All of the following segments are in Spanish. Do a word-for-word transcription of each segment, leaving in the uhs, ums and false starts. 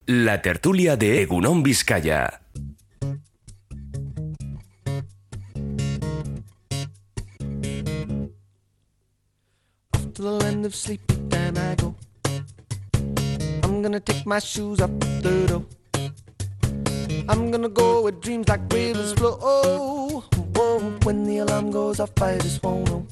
La tertulia de Egunon Vizcaya. To the land of sleepy time I go. I'm gonna take my shoes off the door. I'm gonna go where dreams like rivers flow. Oh, whoa, when the alarm goes off I just won't know.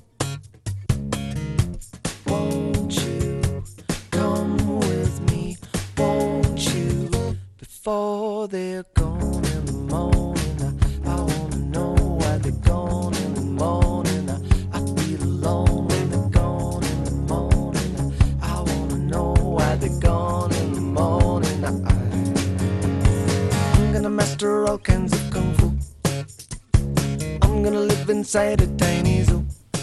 Won't you come with me? Won't you? Before they're gone in the morning, I, I wanna know why they're gone in the morning. I, I feel alone when they're gone in the morning. I wanna know why they're gone in the morning. I, I'm gonna master all kinds of kung fu. I'm gonna live inside a tiny zoo.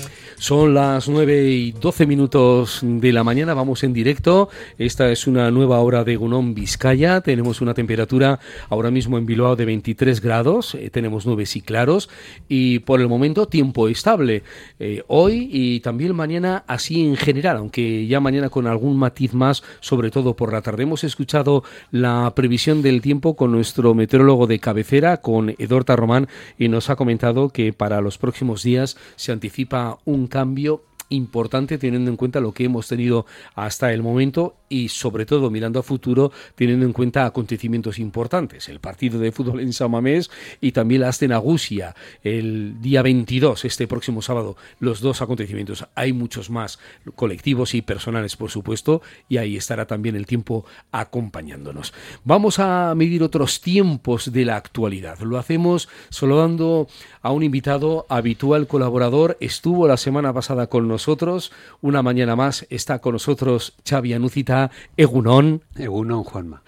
Son las nueve y doce minutos de la mañana, vamos en directo. Esta es una nueva hora de Egunon Vizcaya. Tenemos una temperatura ahora mismo en Bilbao de veintitrés grados, eh, tenemos nubes y claros y por el momento tiempo estable. Eh, hoy y también mañana así en general, aunque ya mañana con algún matiz más, sobre todo por la tarde. Hemos escuchado la previsión del tiempo con nuestro meteorólogo de cabecera, con Edorta Román, y nos ha comentado que para los próximos días se anticipa un cambio importante teniendo en cuenta lo que hemos tenido hasta el momento y sobre todo mirando a futuro teniendo en cuenta acontecimientos importantes, el partido de fútbol en San Mamés y también la Aste Nagusia el día veintidós, este próximo sábado, los dos acontecimientos. Hay muchos más colectivos y personales, por supuesto, y ahí estará también el tiempo acompañándonos. Vamos a medir otros tiempos de la actualidad. Lo hacemos saludando a un invitado habitual colaborador. Estuvo la semana pasada con nosotros, una mañana más está con nosotros Xavi Anúcita. Egunon. Egunon, Juanma.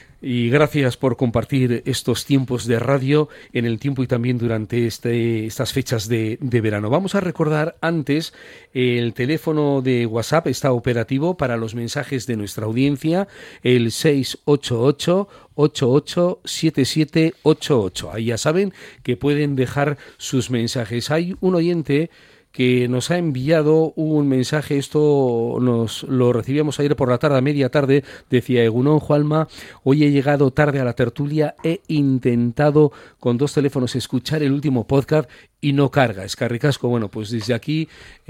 Y gracias por compartir estos tiempos de radio en el tiempo y también durante este, estas fechas de, de verano. Vamos a recordar antes, el teléfono de WhatsApp está operativo para los mensajes de nuestra audiencia, el seis ocho ocho, ocho ocho siete siete ocho ocho. Ahí ya saben que pueden dejar sus mensajes. Hay un oyente que nos ha enviado un mensaje, esto nos lo recibíamos ayer por la tarde, a media tarde, decía: Egunon, Juanma, hoy he llegado tarde a la tertulia, he intentado con dos teléfonos escuchar el último podcast y no carga, es carricasco. Bueno, pues desde aquí,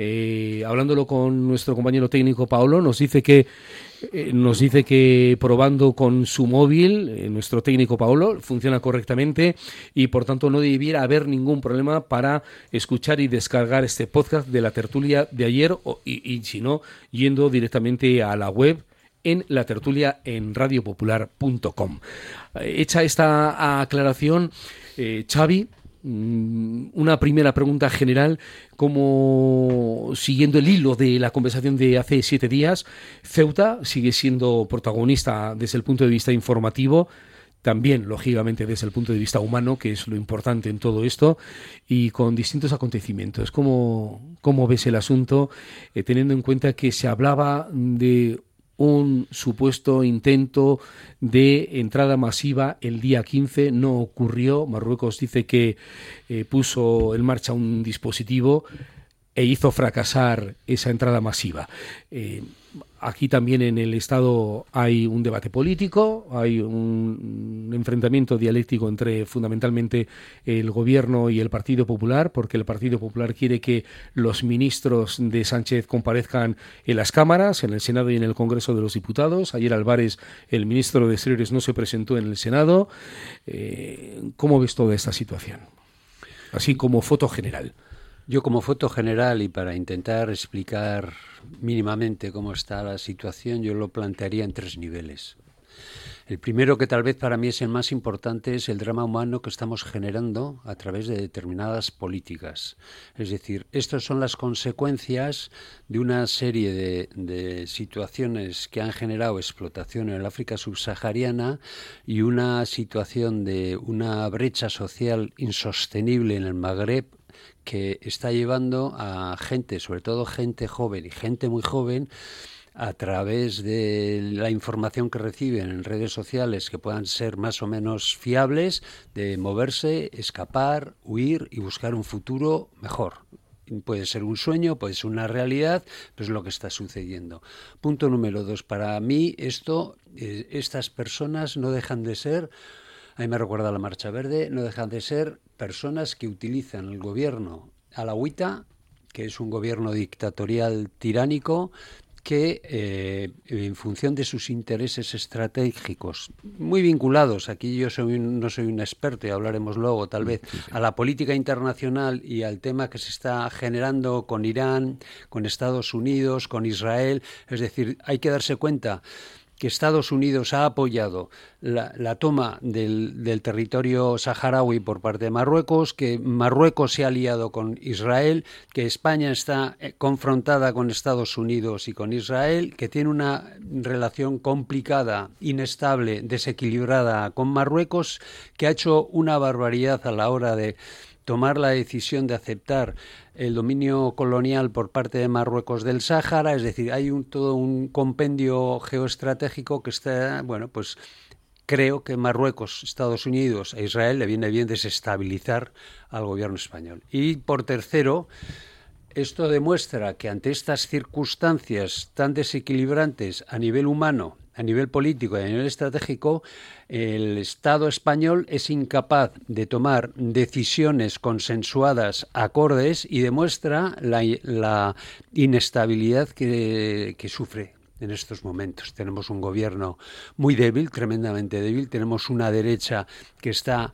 eh, hablándolo con nuestro compañero técnico Paolo, nos dice que eh, nos dice que probando con su móvil, eh, nuestro técnico Paolo, funciona correctamente y por tanto no debiera haber ningún problema para escuchar y descargar este podcast de la tertulia de ayer o, y, y si no, yendo directamente a la web en la tertulia en radio popular punto com. Eh, hecha esta aclaración, eh, Xavi, una primera pregunta general, como siguiendo el hilo de la conversación de hace siete días, Ceuta sigue siendo protagonista desde el punto de vista informativo, también lógicamente desde el punto de vista humano, que es lo importante en todo esto, y con distintos acontecimientos. ¿Cómo, cómo ves el asunto, eh, teniendo en cuenta que se hablaba de un supuesto intento de entrada masiva el día quince, no ocurrió? Marruecos dice que eh, puso en marcha un dispositivo e hizo fracasar esa entrada masiva. Eh, aquí también en el Estado hay un debate político, hay un, un enfrentamiento dialéctico entre fundamentalmente el Gobierno y el Partido Popular, porque el Partido Popular quiere que los ministros de Sánchez comparezcan en las cámaras, en el Senado y en el Congreso de los Diputados. Ayer Álvarez, el ministro de Exteriores, no se presentó en el Senado. Eh, ¿Cómo ves toda esta situación? Así como foto general. Yo, como foto general y para intentar explicar mínimamente cómo está la situación, yo lo plantearía en tres niveles. El primero, que tal vez para mí es el más importante, es el drama humano que estamos generando a través de determinadas políticas. Es decir, estas son las consecuencias de una serie de, de situaciones que han generado explotación en el África subsahariana y una situación de una brecha social insostenible en el Magreb, que está llevando a gente, sobre todo gente joven y gente muy joven, a través de la información que reciben en redes sociales, que puedan ser más o menos fiables, de moverse, escapar, huir y buscar un futuro mejor. Puede ser un sueño, puede ser una realidad, pero es lo que está sucediendo. Punto número dos. Para mí esto Eh, estas personas no dejan de ser, a mí me recuerda la Marcha Verde, no dejan de ser personas que utilizan el gobierno alauita, que es un gobierno dictatorial tiránico, que eh, en función de sus intereses estratégicos, muy vinculados, aquí yo soy un, no soy un experto y hablaremos luego tal vez, sí, sí. a la política internacional y al tema que se está generando con Irán, con Estados Unidos, con Israel, es decir, hay que darse cuenta que Estados Unidos ha apoyado la, la toma del, del territorio saharaui por parte de Marruecos, que Marruecos se ha aliado con Israel, que España está confrontada con Estados Unidos y con Israel, que tiene una relación complicada, inestable, desequilibrada con Marruecos, que ha hecho una barbaridad a la hora de tomar la decisión de aceptar el dominio colonial por parte de Marruecos del Sáhara, es decir, hay un, todo un compendio geoestratégico que está, bueno, pues creo que Marruecos, Estados Unidos e Israel le viene bien desestabilizar al gobierno español. Y por tercero, esto demuestra que ante estas circunstancias tan desequilibrantes a nivel humano, a nivel político y a nivel estratégico, el Estado español es incapaz de tomar decisiones consensuadas, acordes, y demuestra la, la inestabilidad que, que sufre en estos momentos. Tenemos un gobierno muy débil, tremendamente débil, tenemos una derecha que está...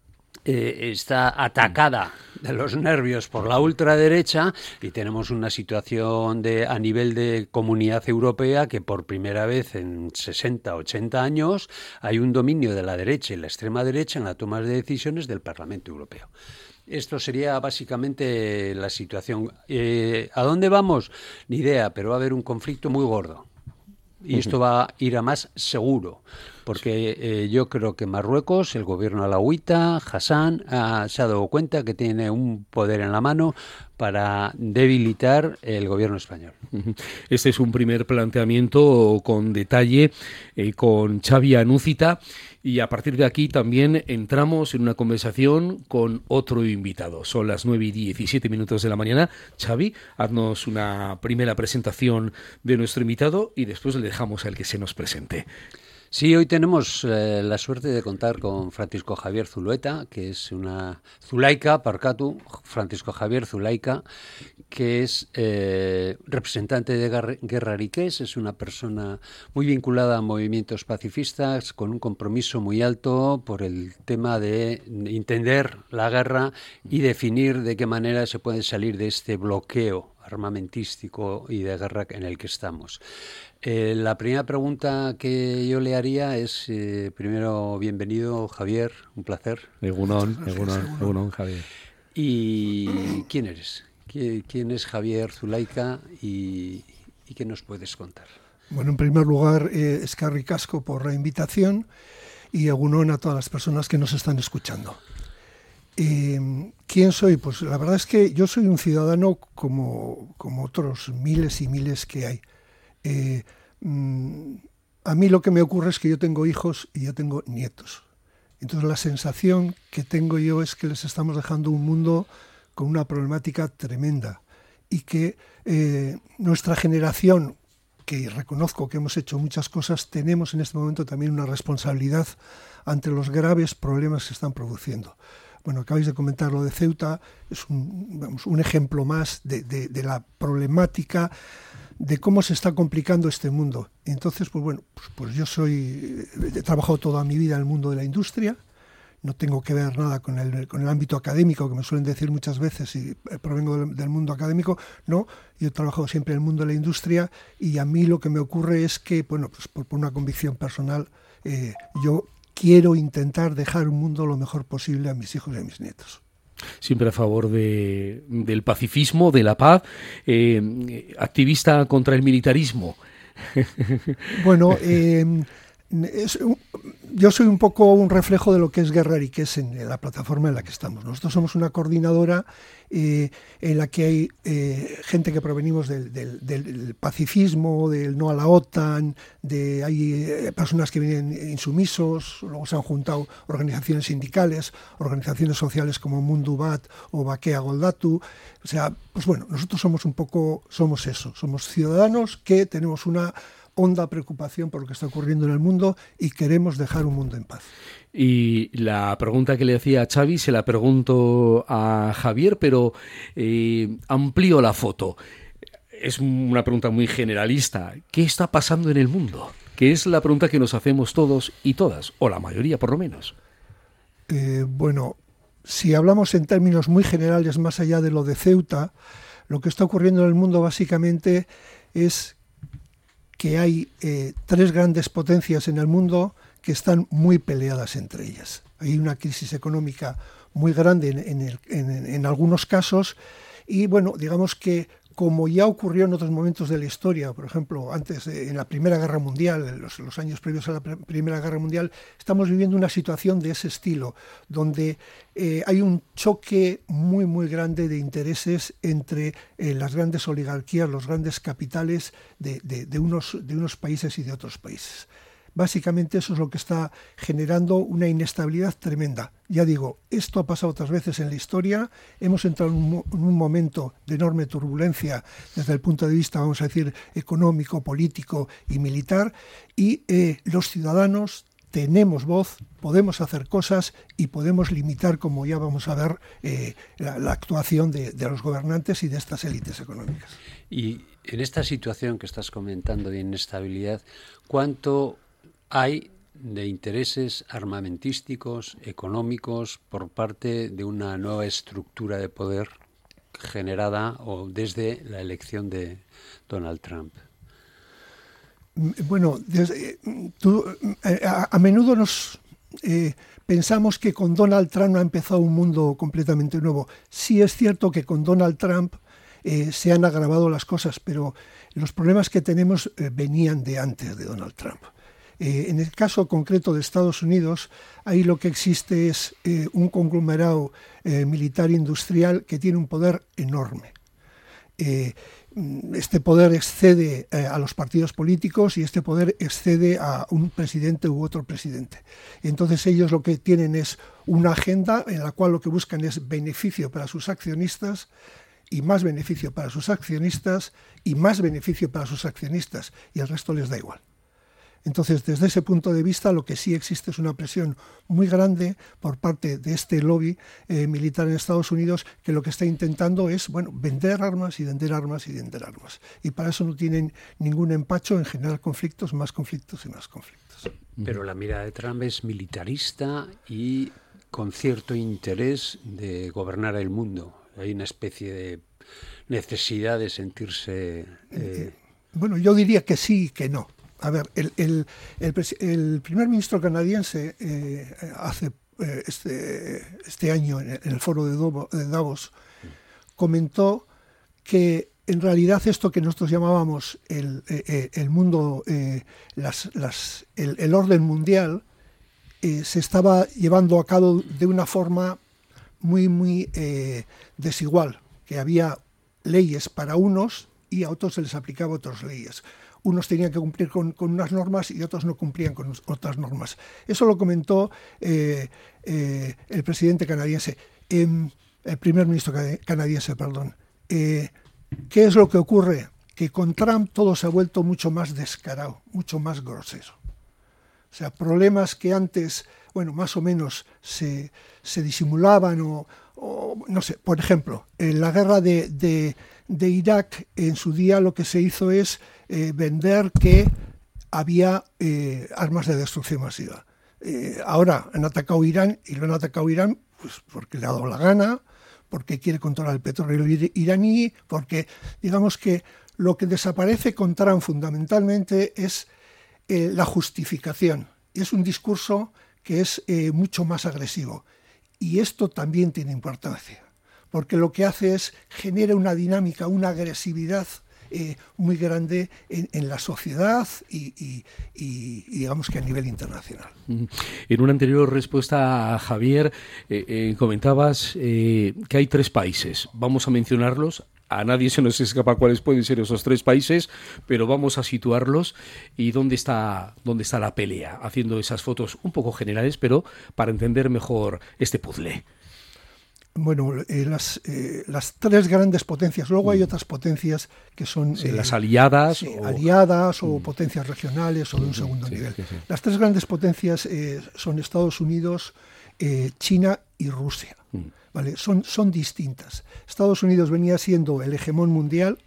Eh, está atacada de los nervios por la ultraderecha y tenemos una situación de a nivel de Comunidad Europea que por primera vez en sesenta, ochenta años hay un dominio de la derecha y la extrema derecha en la toma de decisiones del Parlamento Europeo. Esto sería básicamente la situación. Eh, ¿A dónde vamos? Ni idea, pero va a haber un conflicto muy gordo. Y esto va a ir a más seguro, porque eh, yo creo que Marruecos, el gobierno alauita, Hassan, ah, se ha dado cuenta que tiene un poder en la mano para debilitar el gobierno español. Este es un primer planteamiento con detalle eh, con Xavi Anúcita, y a partir de aquí también entramos en una conversación con otro invitado. Son las nueve y diecisiete minutos de la mañana. Xavi, haznos una primera presentación de nuestro invitado y después le dejamos al que se nos presente. Sí, hoy tenemos eh, la suerte de contar con Francisco Javier Zulueta, que es una Zulaika, Parcatu, Francisco Javier Zulaika, que es eh, representante de Guerra Ariqués, es una persona muy vinculada a movimientos pacifistas, con un compromiso muy alto por el tema de entender la guerra y definir de qué manera se puede salir de este bloqueo armamentístico y de guerra en el que estamos. Eh, la primera pregunta que yo le haría es, eh, primero, bienvenido, Javier, un placer. Egunon, Egunon, Egunon, Javier. ¿Y quién eres? ¿Quién es Javier Zulaika y, y qué nos puedes contar? Bueno, en primer lugar, eh, eskerrik asko por la invitación y egunon a todas las personas que nos están escuchando. Eh, ¿Quién soy? Pues la verdad es que yo soy un ciudadano como, como otros miles y miles que hay. Eh, mm, a mí lo que me ocurre es que yo tengo hijos y yo tengo nietos. Entonces la sensación que tengo yo es que les estamos dejando un mundo con una problemática tremenda y que eh, nuestra generación, que reconozco que hemos hecho muchas cosas, tenemos en este momento también una responsabilidad ante los graves problemas que se están produciendo. Bueno, acabáis de comentar lo de Ceuta, es un, vamos, un ejemplo más de, de, de la problemática de cómo se está complicando este mundo. Entonces, pues bueno, pues, pues yo soy, he trabajado toda mi vida en el mundo de la industria, no tengo que ver nada con el, con el ámbito académico, que me suelen decir muchas veces, y provengo del, del mundo académico, no, yo he trabajado siempre en el mundo de la industria y a mí lo que me ocurre es que, bueno, pues por, por una convicción personal, eh, yo quiero intentar dejar un mundo lo mejor posible a mis hijos y a mis nietos. Siempre a favor de, del pacifismo, de la paz, eh, activista contra el militarismo. Bueno, eh, es, yo soy un poco un reflejo de lo que es Guerra Ariqués en la plataforma en la que estamos. Nosotros somos una coordinadora eh, en la que hay eh, gente que provenimos del, del, del pacifismo, del no a la OTAN, de, hay eh, personas que vienen insumisos, luego se han juntado organizaciones sindicales, organizaciones sociales como Mundu Bat o Bakea Goldatu. O sea, pues bueno, nosotros somos un poco, somos eso, somos ciudadanos que tenemos una honda preocupación por lo que está ocurriendo en el mundo y queremos dejar un mundo en paz. Y la pregunta que le hacía a Xavi se la pregunto a Javier, pero eh, amplío la foto. Es una pregunta muy generalista. ¿Qué está pasando en el mundo? Que es la pregunta que nos hacemos todos y todas, o la mayoría por lo menos. Eh, bueno, si hablamos en términos muy generales, más allá de lo de Ceuta, lo que está ocurriendo en el mundo básicamente es que hay eh, tres grandes potencias en el mundo que están muy peleadas entre ellas. Hay una crisis económica muy grande en, en, el, en, en algunos casos y, bueno, digamos que como ya ocurrió en otros momentos de la historia, por ejemplo, antes de, en la Primera Guerra Mundial, en los, los años previos a la Primera Guerra Mundial, estamos viviendo una situación de ese estilo, donde eh, hay un choque muy, muy grande de intereses entre eh, las grandes oligarquías, los grandes capitales de, de, de, unos, de unos países y de otros países. Básicamente eso es lo que está generando una inestabilidad tremenda. Ya digo, esto ha pasado otras veces en la historia, hemos entrado en un, en un momento de enorme turbulencia desde el punto de vista, vamos a decir, económico, político y militar, y eh, los ciudadanos tenemos voz, podemos hacer cosas y podemos limitar, como ya vamos a ver, eh, la, la actuación de, de los gobernantes y de estas élites económicas. Y en esta situación que estás comentando de inestabilidad, ¿cuánto hay de intereses armamentísticos, económicos, por parte de una nueva estructura de poder generada o desde la elección de Donald Trump? Bueno, desde, tú, a, a menudo nos eh, pensamos que con Donald Trump ha empezado un mundo completamente nuevo. Sí es cierto que con Donald Trump eh, se han agravado las cosas, pero los problemas que tenemos eh, venían de antes de Donald Trump. Eh, en el caso concreto de Estados Unidos, ahí lo que existe es eh, un conglomerado eh, militar industrial que tiene un poder enorme. Eh, este poder excede eh, a los partidos políticos y este poder excede a un presidente u otro presidente. Entonces ellos lo que tienen es una agenda en la cual lo que buscan es beneficio para sus accionistas y más beneficio para sus accionistas y más beneficio para sus accionistas y el resto les da igual. Entonces, desde ese punto de vista, lo que sí existe es una presión muy grande por parte de este lobby eh, militar en Estados Unidos que lo que está intentando es, bueno, vender armas y vender armas y vender armas. Y para eso no tienen ningún empacho en generar conflictos, más conflictos y más conflictos. Pero la mirada de Trump es militarista y con cierto interés de gobernar el mundo. Hay una especie de necesidad de sentirse... Eh... Eh, bueno, yo diría que sí y que no. A ver, el, el, el, el primer ministro canadiense eh, hace eh, este, este año en el, en el foro de Davos comentó que en realidad esto que nosotros llamábamos el, eh, el mundo, eh, las, las, el, el orden mundial, eh, se estaba llevando a cabo de una forma muy, muy eh, desigual, que había leyes para unos y a otros se les aplicaba otras leyes. Unos tenían que cumplir con, con unas normas y otros no cumplían con otras normas. Eso lo comentó eh, eh, el presidente canadiense, eh, el primer ministro canadiense, perdón. Eh, ¿Qué es lo que ocurre? Que con Trump todo se ha vuelto mucho más descarado, mucho más grosero. O sea, problemas que antes, bueno, más o menos se, se disimulaban o, o, no sé, por ejemplo, en la guerra de, de, de Irak, en su día lo que se hizo es eh, vender que había eh, armas de destrucción masiva. Eh, ahora han atacado Irán y lo han atacado Irán pues porque le ha dado la gana, porque quiere controlar el petróleo iraní, porque digamos que lo que desaparece con Trump fundamentalmente es eh, la justificación. Y es un discurso que es eh, mucho más agresivo. Y esto también tiene importancia, porque lo que hace es genera una dinámica, una agresividad eh, muy grande en, en la sociedad y, y, y, y digamos que a nivel internacional. En una anterior respuesta a Javier eh, eh, comentabas eh, que hay tres países, vamos a mencionarlos. A nadie se nos escapa cuáles pueden ser esos tres países, pero vamos a situarlos y dónde está, dónde está la pelea, haciendo esas fotos un poco generales, pero para entender mejor este puzzle. Bueno, eh, las, eh, las tres grandes potencias, luego hay otras potencias que son... Sí, eh, las aliadas. sí, o... aliadas o mm. potencias regionales o de un sí, segundo sí, nivel. Sí, sí. Las tres grandes potencias eh, son Estados Unidos, eh, China y Rusia. Mm. ¿Vale? Son, son distintas. Estados Unidos venía siendo el hegemón mundial.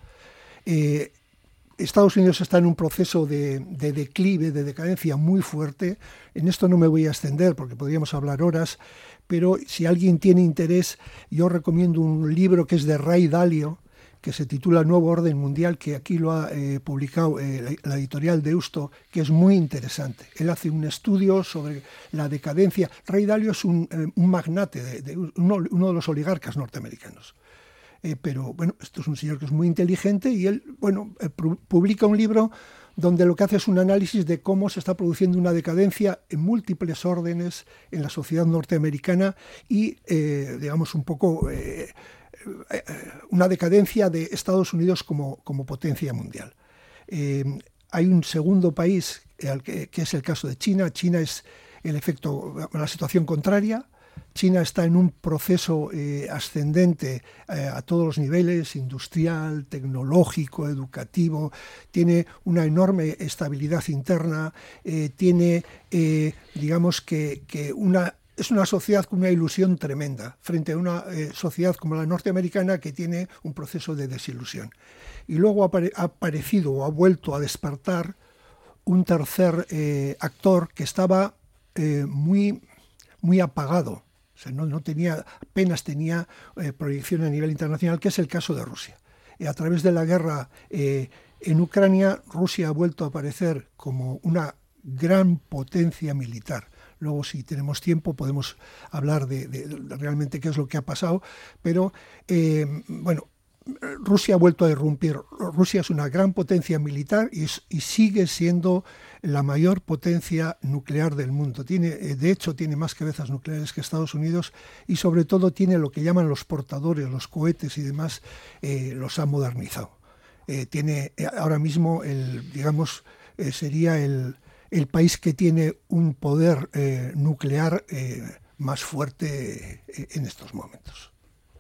Eh, Estados Unidos está en un proceso de, de declive, de decadencia muy fuerte. En esto no me voy a extender porque podríamos hablar horas, pero si alguien tiene interés, yo recomiendo un libro que es de Ray Dalio, que se titula Nuevo Orden Mundial, que aquí lo ha eh, publicado eh, la, la editorial Deusto, que es muy interesante. Él hace un estudio sobre la decadencia. Ray Dalio es un, eh, un magnate, de, de uno, uno de los oligarcas norteamericanos. Eh, pero bueno, esto es un señor que es muy inteligente y él, bueno, eh, publica un libro donde lo que hace es un análisis de cómo se está produciendo una decadencia en múltiples órdenes en la sociedad norteamericana y, eh, digamos, un poco eh, eh, una decadencia de Estados Unidos como, como potencia mundial. Eh, hay un segundo país, eh, que, que es el caso de China. China es el efecto, la situación contraria. China está en un proceso eh, ascendente eh, a todos los niveles, industrial, tecnológico, educativo, tiene una enorme estabilidad interna, eh, tiene, eh, digamos que, que una, es una sociedad con una ilusión tremenda frente a una eh, sociedad como la norteamericana que tiene un proceso de desilusión. Y luego ha, apare- ha aparecido o ha vuelto a despertar un tercer eh, actor que estaba eh, muy, muy apagado. O sea, no, no tenía, apenas tenía eh, proyección a nivel internacional, que es el caso de Rusia. Eh, a través de la guerra eh, en Ucrania, Rusia ha vuelto a aparecer como una gran potencia militar. Luego, si tenemos tiempo, podemos hablar de, de, de realmente qué es lo que ha pasado. Pero, eh, bueno, Rusia ha vuelto a irrumpir. Rusia es una gran potencia militar y, es, y sigue siendo la mayor potencia nuclear del mundo. Tiene, de hecho, tiene más cabezas nucleares que Estados Unidos y sobre todo tiene lo que llaman los portadores, los cohetes y demás, eh, los ha modernizado. Eh, tiene ahora mismo, el, digamos, eh, sería el, el país que tiene un poder eh, nuclear eh, más fuerte eh, en estos momentos.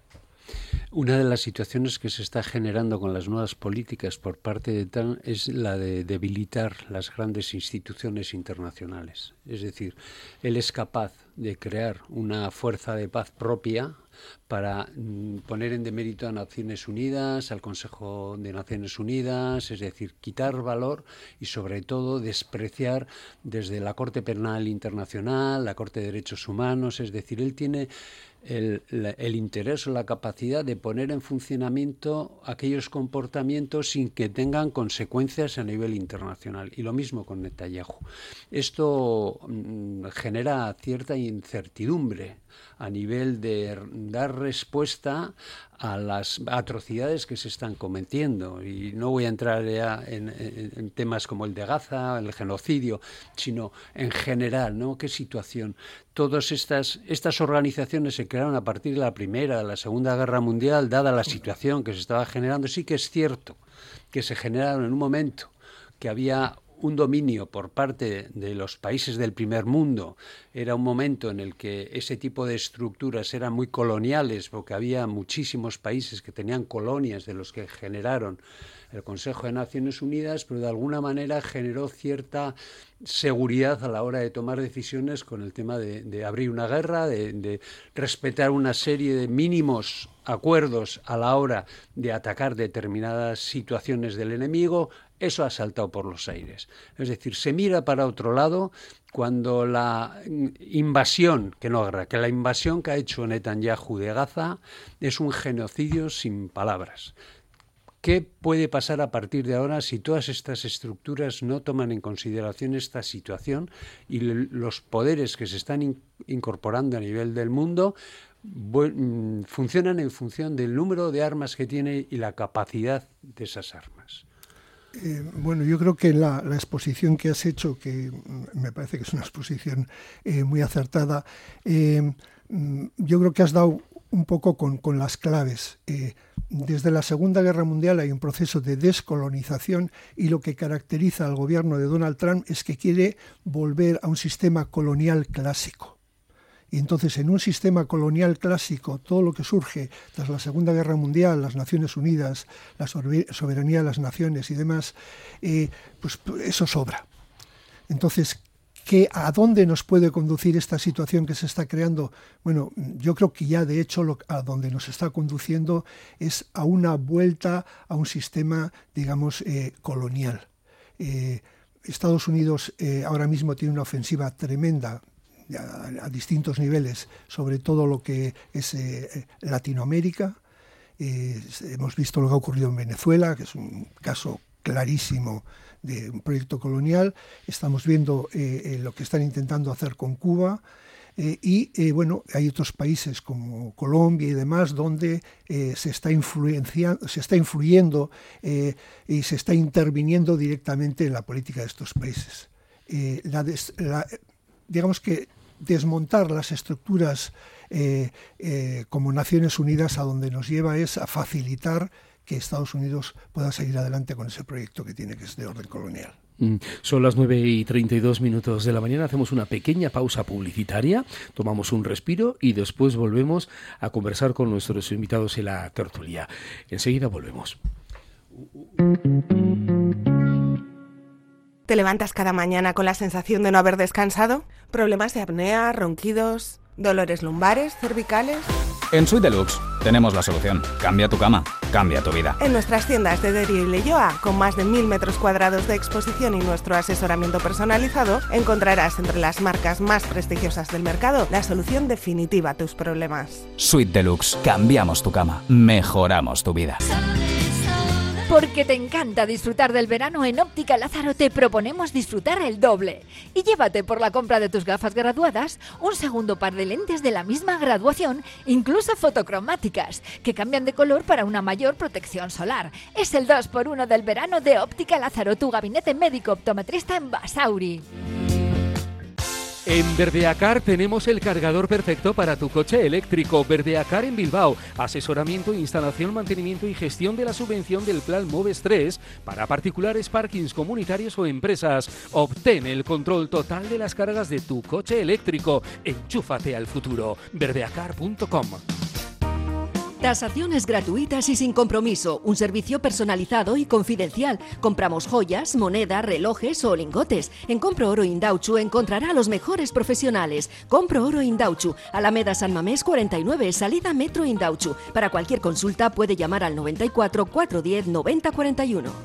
Una de las situaciones que se está generando con las nuevas políticas por parte de Trump es la de debilitar las grandes instituciones internacionales. Es decir, él es capaz de crear una fuerza de paz propia para poner en demérito a Naciones Unidas, al Consejo de Naciones Unidas, es decir, quitar valor y sobre todo despreciar desde la Corte Penal Internacional, la Corte de Derechos Humanos, es decir, él tiene el, el interés o la capacidad de poner en funcionamiento aquellos comportamientos sin que tengan consecuencias a nivel internacional. Y lo mismo con Netanyahu. Esto mm, genera cierta incertidumbre a nivel de dar respuesta a las atrocidades que se están cometiendo. Y no voy a entrar ya en, en, en temas como el de Gaza, el genocidio, sino en general, ¿no? ¿Qué situación? Todas estas, estas organizaciones se crearon a partir de la Primera, de la Segunda Guerra Mundial, dada la situación que se estaba generando. Sí que es cierto que se generaron en un momento que había un dominio por parte de los países del primer mundo. Era un momento en el que ese tipo de estructuras eran muy coloniales, porque había muchísimos países que tenían colonias de los que generaron el Consejo de Naciones Unidas, pero de alguna manera generó cierta seguridad a la hora de tomar decisiones con el tema de, de abrir una guerra, de, de respetar una serie de mínimos acuerdos a la hora de atacar determinadas situaciones del enemigo. Eso ha saltado por los aires. Es decir, se mira para otro lado cuando la invasión, que no guerra, que la invasión que ha hecho Netanyahu de Gaza es un genocidio sin palabras. ¿Qué puede pasar a partir de ahora si todas estas estructuras no toman en consideración esta situación y los poderes que se están in- incorporando a nivel del mundo bu- funcionan en función del número de armas que tiene y la capacidad de esas armas? Eh, bueno, yo creo que la, la exposición que has hecho, que me parece que es una exposición eh, muy acertada, eh, yo creo que has dado un poco con, con las claves. Eh, desde la Segunda Guerra Mundial hay un proceso de descolonización y lo que caracteriza al gobierno de Donald Trump es que quiere volver a un sistema colonial clásico. Y entonces, en un sistema colonial clásico, todo lo que surge tras la Segunda Guerra Mundial, las Naciones Unidas, la soberanía de las naciones y demás, eh, pues eso sobra. Entonces, ¿qué, ¿a dónde nos puede conducir esta situación que se está creando? Bueno, yo creo que ya de hecho lo, a donde nos está conduciendo es a una vuelta a un sistema, digamos, eh, colonial. Eh, Estados Unidos eh, ahora mismo tiene una ofensiva tremenda a, a distintos niveles sobre todo lo que es eh, Latinoamérica. Eh, hemos visto lo que ha ocurrido en Venezuela, que es un caso clarísimo de un proyecto colonial. Estamos viendo eh, eh, lo que están intentando hacer con Cuba. Eh, y eh, bueno, hay otros países como Colombia y demás donde eh, se está influenciando, se está influyendo eh, y se está interviniendo directamente en la política de estos países. Eh, la des, la, digamos que desmontar las estructuras eh, eh, como Naciones Unidas a donde nos lleva es a facilitar que Estados Unidos pueda seguir adelante con ese proyecto que tiene, que es de orden colonial. Son las nueve y treinta y dos minutos de la mañana, hacemos una pequeña pausa publicitaria, tomamos un respiro y después volvemos a conversar con nuestros invitados en la tertulia. Enseguida volvemos. ¿Te levantas cada mañana con la sensación de no haber descansado? ¿Problemas de apnea, ronquidos, dolores lumbares, cervicales? En Suite Deluxe tenemos la solución. Cambia tu cama, cambia tu vida. En nuestras tiendas de Derio y Leioa, con más de mil metros cuadrados de exposición y nuestro asesoramiento personalizado, encontrarás entre las marcas más prestigiosas del mercado la solución definitiva a tus problemas. Suite Deluxe. Cambiamos tu cama, mejoramos tu vida. Porque te encanta disfrutar del verano, en Óptica Lázaro te proponemos disfrutar el doble. Y llévate por la compra de tus gafas graduadas un segundo par de lentes de la misma graduación, incluso fotocromáticas, que cambian de color para una mayor protección solar. Es el dos por uno del verano de Óptica Lázaro, tu gabinete médico optometrista en Basauri. En Verdeacar tenemos el cargador perfecto para tu coche eléctrico. Verdeacar en Bilbao. Asesoramiento, instalación, mantenimiento y gestión de la subvención del Plan Moves tres para particulares, parkings comunitarios o empresas. Obtén el control total de las cargas de tu coche eléctrico. Enchúfate al futuro. verdeacar punto com. Tasaciones gratuitas y sin compromiso, un servicio personalizado y confidencial. Compramos joyas, moneda, relojes o lingotes. En Compro Oro Indauchu encontrará a los mejores profesionales. Compro Oro Indauchu, Alameda San Mamés cuarenta y nueve, salida Metro Indauchu. Para cualquier consulta puede llamar al noventa y cuatro, cuatrocientos diez, noventa cuarenta y uno.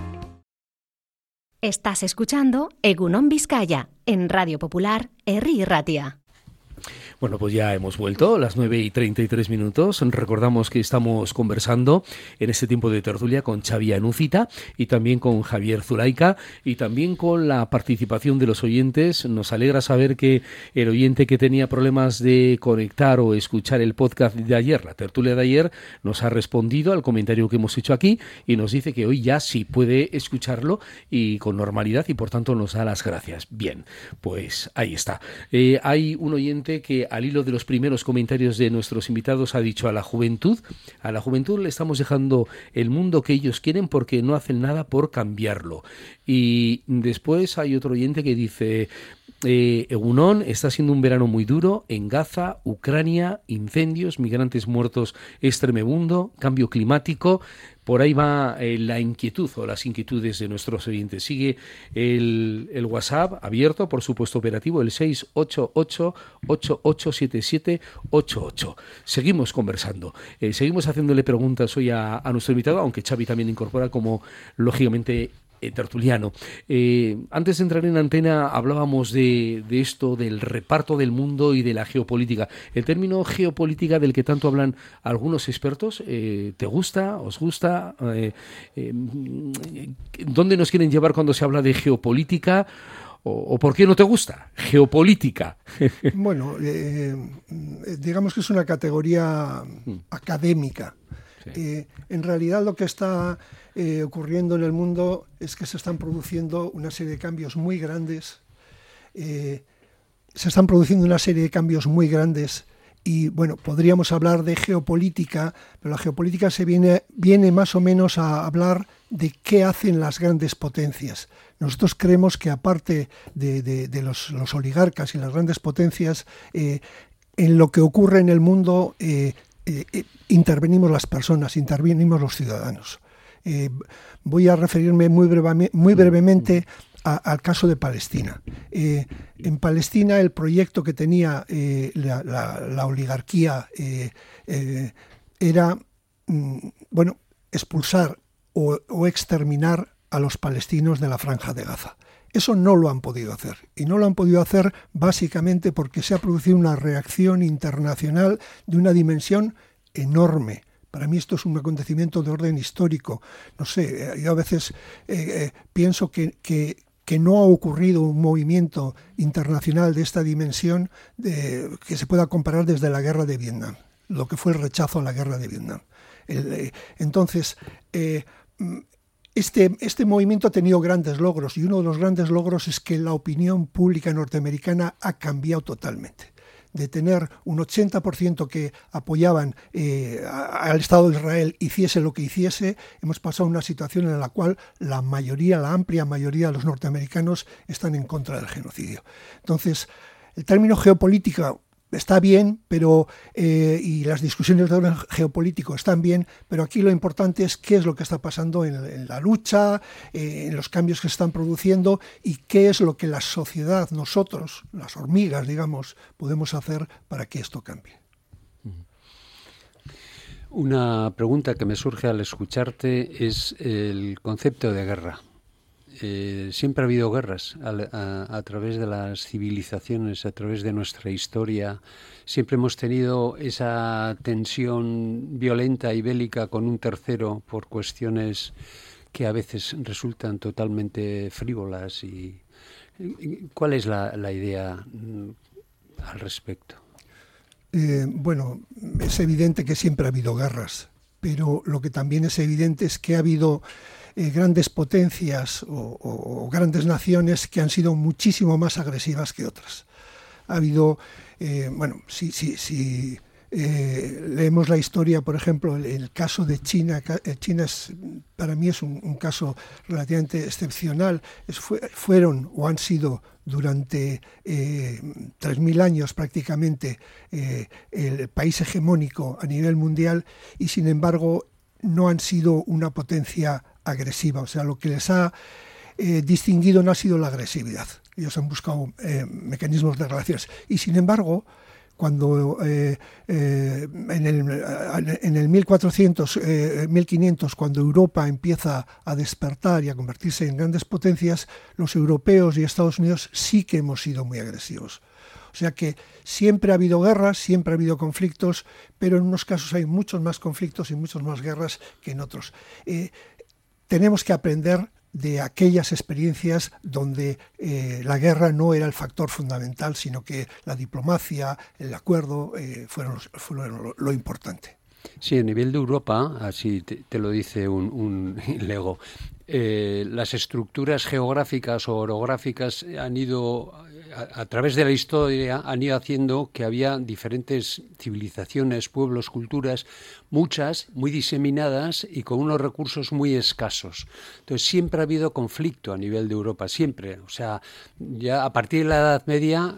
Estás escuchando Egunon Vizcaya en Radio Popular, Herri y Ratia. Bueno, pues ya hemos vuelto, las nueve y treinta y tres minutos. Recordamos que estamos conversando en este tiempo de tertulia con Xavi Anúcita y también con Javier Zulaika y también con la participación de los oyentes. Nos alegra saber que el oyente que tenía problemas de conectar o escuchar el podcast de ayer, la tertulia de ayer, nos ha respondido al comentario que hemos hecho aquí y nos dice que hoy ya sí puede escucharlo y con normalidad y por tanto nos da las gracias. Bien, pues ahí está. Eh, hay un oyente que al hilo de los primeros comentarios de nuestros invitados ha dicho: a la juventud, a la juventud le estamos dejando el mundo que ellos quieren porque no hacen nada por cambiarlo. Y después hay otro oyente que dice: eh, Egunon, está siendo un verano muy duro en Gaza, Ucrania, incendios, migrantes muertos, es tremendo, cambio climático. Por ahí va eh, la inquietud o las inquietudes de nuestros oyentes. Sigue el, el WhatsApp abierto, por supuesto operativo, el seis ocho ocho, ocho ocho siete siete ocho ocho. Seguimos conversando, eh, seguimos haciéndole preguntas hoy a, a nuestro invitado, aunque Xavi también incorpora como, lógicamente, eh, tertuliano. Eh, antes de entrar en antena hablábamos de, de esto, del reparto del mundo y de la geopolítica. El término geopolítica del que tanto hablan algunos expertos, eh, ¿te gusta? ¿Os gusta? Eh, eh, ¿Dónde nos quieren llevar cuando se habla de geopolítica? ¿O, o por qué no te gusta? Geopolítica. Bueno, eh, digamos que es una categoría mm. académica. Sí. Eh, en realidad lo que está eh, ocurriendo en el mundo es que se están produciendo una serie de cambios muy grandes. Eh, se están produciendo una serie de cambios muy grandes y, bueno, podríamos hablar de geopolítica, pero la geopolítica se viene, viene más o menos a hablar de qué hacen las grandes potencias. Nosotros creemos que aparte de, de, de los, los oligarcas y las grandes potencias, eh, en lo que ocurre en el mundo eh, eh, eh, intervenimos las personas, intervenimos los ciudadanos. Eh, voy a referirme muy, breve, muy brevemente a, al caso de Palestina. Eh, en Palestina el proyecto que tenía eh, la, la, la oligarquía eh, eh, era mm, bueno, expulsar o, o exterminar a los palestinos de la Franja de Gaza. Eso no lo han podido hacer, y no lo han podido hacer básicamente porque se ha producido una reacción internacional de una dimensión enorme. Para mí esto es un acontecimiento de orden histórico. No sé, yo a veces eh, eh, pienso que, que, que no ha ocurrido un movimiento internacional de esta dimensión de, que se pueda comparar desde la guerra de Vietnam, lo que fue el rechazo a la guerra de Vietnam. El, eh, entonces, eh, Este, este movimiento ha tenido grandes logros, y uno de los grandes logros es que la opinión pública norteamericana ha cambiado totalmente. De tener un ochenta por ciento que apoyaban eh, al Estado de Israel, hiciese lo que hiciese, hemos pasado a una situación en la cual la mayoría, la amplia mayoría de los norteamericanos están en contra del genocidio. Entonces, el término geopolítica está bien, pero eh, y las discusiones de orden geopolítico están bien, pero aquí lo importante es qué es lo que está pasando en, en la lucha, eh, en los cambios que se están produciendo, y qué es lo que la sociedad, nosotros, las hormigas, digamos, podemos hacer para que esto cambie. Una pregunta que me surge al escucharte es el concepto de guerra. Eh, siempre ha habido guerras a, a, a través de las civilizaciones, a través de nuestra historia. Siempre hemos tenido esa tensión violenta y bélica con un tercero por cuestiones que a veces resultan totalmente frívolas. Y, ¿cuál es la, la idea al respecto? Eh, bueno, es evidente que siempre ha habido guerras, pero lo que también es evidente es que ha habido Eh, grandes potencias o, o, o grandes naciones que han sido muchísimo más agresivas que otras. Ha habido, eh, bueno, si, si, si eh, leemos la historia, por ejemplo, el, el caso de China, China es, para mí es un, un caso relativamente excepcional. Es, fue, fueron o han sido durante eh, tres mil años prácticamente eh, el país hegemónico a nivel mundial, y sin embargo no han sido una potencia agresiva. O sea, lo que les ha eh, distinguido no ha sido la agresividad. Ellos han buscado eh, mecanismos de relaciones. Y sin embargo, cuando eh, eh, en, el, en el mil cuatrocientos, eh, mil quinientos, cuando Europa empieza a despertar y a convertirse en grandes potencias, los europeos y Estados Unidos sí que hemos sido muy agresivos. O sea que siempre ha habido guerras, siempre ha habido conflictos, pero en unos casos hay muchos más conflictos y muchas más guerras que en otros. Eh, tenemos que aprender de aquellas experiencias donde eh, la guerra no era el factor fundamental, sino que la diplomacia, el acuerdo eh, fueron, fueron lo, lo importante. Sí, a nivel de Europa, así te, te lo dice un, un lego, eh, las estructuras geográficas o orográficas han ido, a, a través de la historia, han ido haciendo que había diferentes civilizaciones, pueblos, culturas, muchas muy diseminadas y con unos recursos muy escasos. Entonces siempre ha habido conflicto a nivel de Europa, siempre. O sea, ya a partir de la Edad Media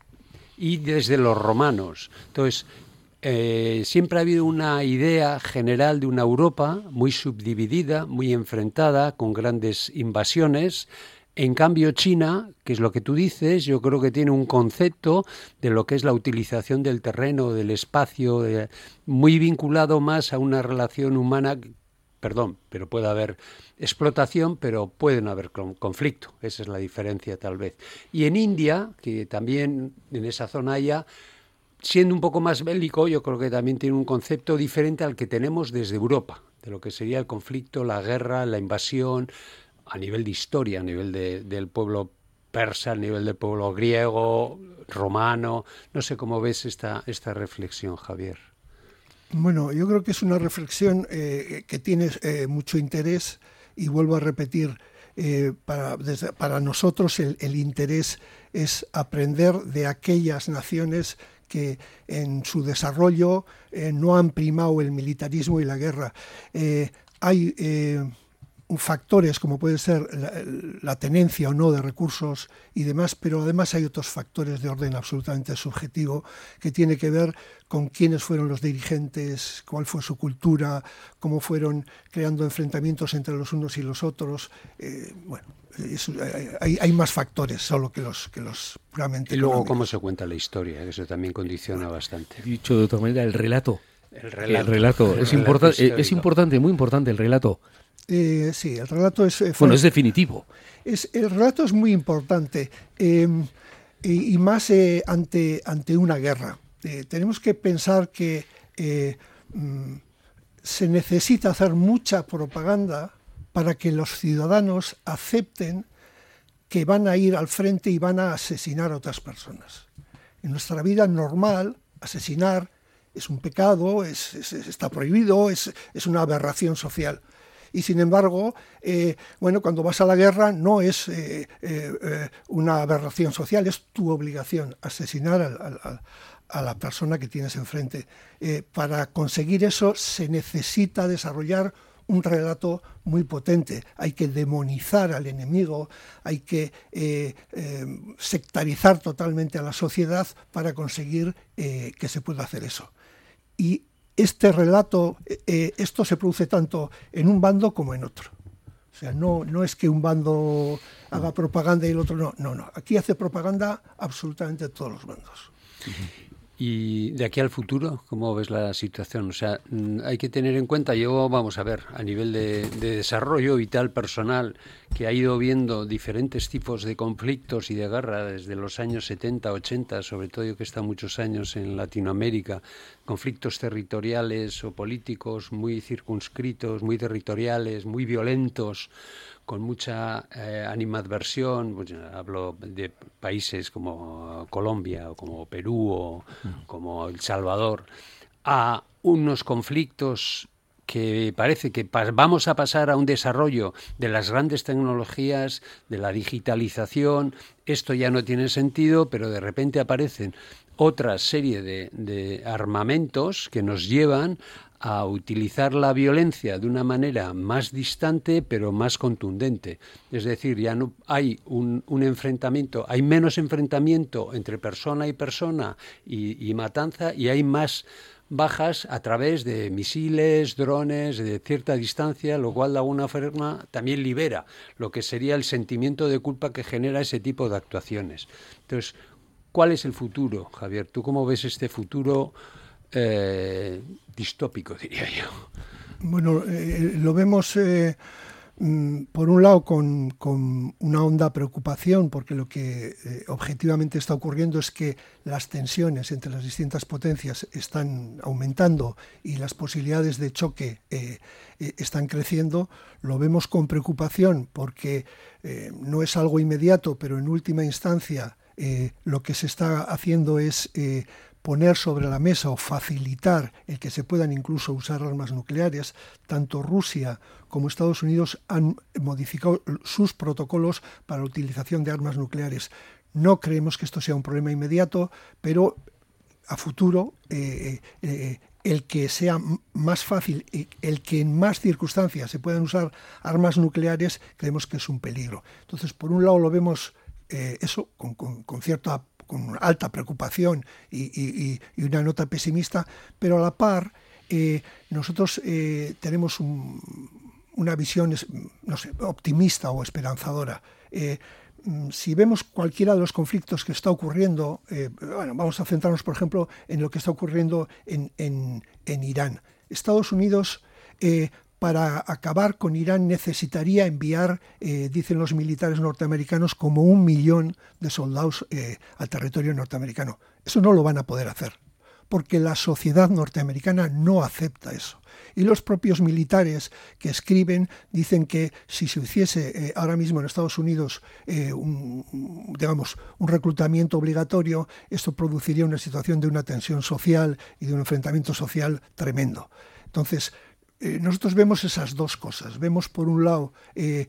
y desde los romanos. Entonces, Eh, siempre ha habido una idea general de una Europa muy subdividida, muy enfrentada, con grandes invasiones. En cambio, China, que es lo que tú dices, yo creo que tiene un concepto de lo que es la utilización del terreno, del espacio, de, muy vinculado más a una relación humana. Perdón, pero puede haber explotación, pero pueden haber conflicto. Esa es la diferencia, tal vez. Y en India, que también en esa zona haya, siendo un poco más bélico, yo creo que también tiene un concepto diferente al que tenemos desde Europa, de lo que sería el conflicto, la guerra, la invasión, a nivel de historia, a nivel de, del pueblo persa, a nivel del pueblo griego, romano. No sé cómo ves esta, esta reflexión, Javier. Bueno, yo creo que es una reflexión eh, que tiene eh, mucho interés, y vuelvo a repetir, eh, para, desde, para nosotros el, el interés es aprender de aquellas naciones que en su desarrollo eh, no han primado el militarismo y la guerra. Eh, hay eh, factores como puede ser la, la tenencia o no de recursos y demás, pero además hay otros factores de orden absolutamente subjetivo que tiene que ver con quiénes fueron los dirigentes, cuál fue su cultura, cómo fueron creando enfrentamientos entre los unos y los otros. Eh, bueno, es, hay, hay más factores solo que los, que los puramente Y luego económicos. cómo se cuenta la historia, que eso también condiciona bastante. Dicho de otra manera, el relato. El relato. El relato. El es, relato importan- histórico. es importante, muy importante el relato. Eh, sí, el relato es... Eh, Bueno, es definitivo. Es, el relato es muy importante eh, y, y más eh, ante, ante una guerra. Eh, tenemos que pensar que eh, mm, se necesita hacer mucha propaganda para que los ciudadanos acepten que van a ir al frente y van a asesinar a otras personas. En nuestra vida normal, asesinar es un pecado, es, es, está prohibido, es, es una aberración social. Y sin embargo, eh, bueno, cuando vas a la guerra no es eh, eh, una aberración social, es tu obligación asesinar al, al, al, a la persona que tienes enfrente. Eh, para conseguir eso se necesita desarrollar un relato muy potente. Hay que demonizar al enemigo, hay que eh, eh, sectarizar totalmente a la sociedad para conseguir eh, que se pueda hacer eso. Y este relato, eh, esto se produce tanto en un bando como en otro. O sea, no, no es que un bando haga propaganda y el otro no. No, no. Aquí hace propaganda absolutamente todos los bandos. Y de aquí al futuro, ¿cómo ves la situación? O sea, hay que tener en cuenta, yo, vamos a ver, a nivel de, de desarrollo vital personal, que ha ido viendo diferentes tipos de conflictos y de guerra desde los años setenta, ochenta, sobre todo yo que he estado muchos años en Latinoamérica, conflictos territoriales o políticos muy circunscritos, muy territoriales, muy violentos, con mucha eh, animadversión, pues, hablo de países como Colombia o como Perú o mm. como El Salvador, a unos conflictos que parece que pa- vamos a pasar a un desarrollo de las grandes tecnologías, de la digitalización. Esto ya no tiene sentido, pero de repente aparecen otra serie de, de armamentos que nos llevan a utilizar la violencia de una manera más distante pero más contundente. Es decir, ya no hay un, un enfrentamiento, hay menos enfrentamiento entre persona y persona y, y matanza, y hay más bajas a través de misiles, drones, de cierta distancia, lo cual de alguna forma también libera lo que sería el sentimiento de culpa que genera ese tipo de actuaciones. Entonces, ¿cuál es el futuro, Javier? ¿Tú cómo ves este futuro eh, distópico, diría yo? Bueno, eh, lo vemos eh, mm, por un lado con, con una honda preocupación, porque lo que eh, objetivamente está ocurriendo es que las tensiones entre las distintas potencias están aumentando y las posibilidades de choque eh, eh, están creciendo. Lo vemos con preocupación porque eh, no es algo inmediato, pero en última instancia eh, lo que se está haciendo es eh, poner sobre la mesa o facilitar el que se puedan incluso usar armas nucleares. Tanto Rusia como Estados Unidos han modificado sus protocolos para la utilización de armas nucleares. No creemos que esto sea un problema inmediato, pero a futuro eh, eh, el que sea más fácil, el que en más circunstancias se puedan usar armas nucleares, creemos que es un peligro. Entonces, por un lado lo vemos eh, eso con, con, con cierta con alta preocupación y, y, y una nota pesimista, pero a la par eh, nosotros eh, tenemos un, una visión, no sé, optimista o esperanzadora. Eh, si vemos cualquiera de los conflictos que está ocurriendo, eh, bueno, vamos a centrarnos, por ejemplo, en lo que está ocurriendo en, en, en Irán. Estados Unidos, eh, para acabar con Irán, necesitaría enviar, eh, dicen los militares norteamericanos, como un millón de soldados eh, al territorio norteamericano. Eso no lo van a poder hacer, porque la sociedad norteamericana no acepta eso. Y los propios militares que escriben dicen que si se hiciese eh, ahora mismo en Estados Unidos eh, un, digamos, un reclutamiento obligatorio, esto produciría una situación de una tensión social y de un enfrentamiento social tremendo. Entonces, Eh, nosotros vemos esas dos cosas. Vemos, por un lado, eh,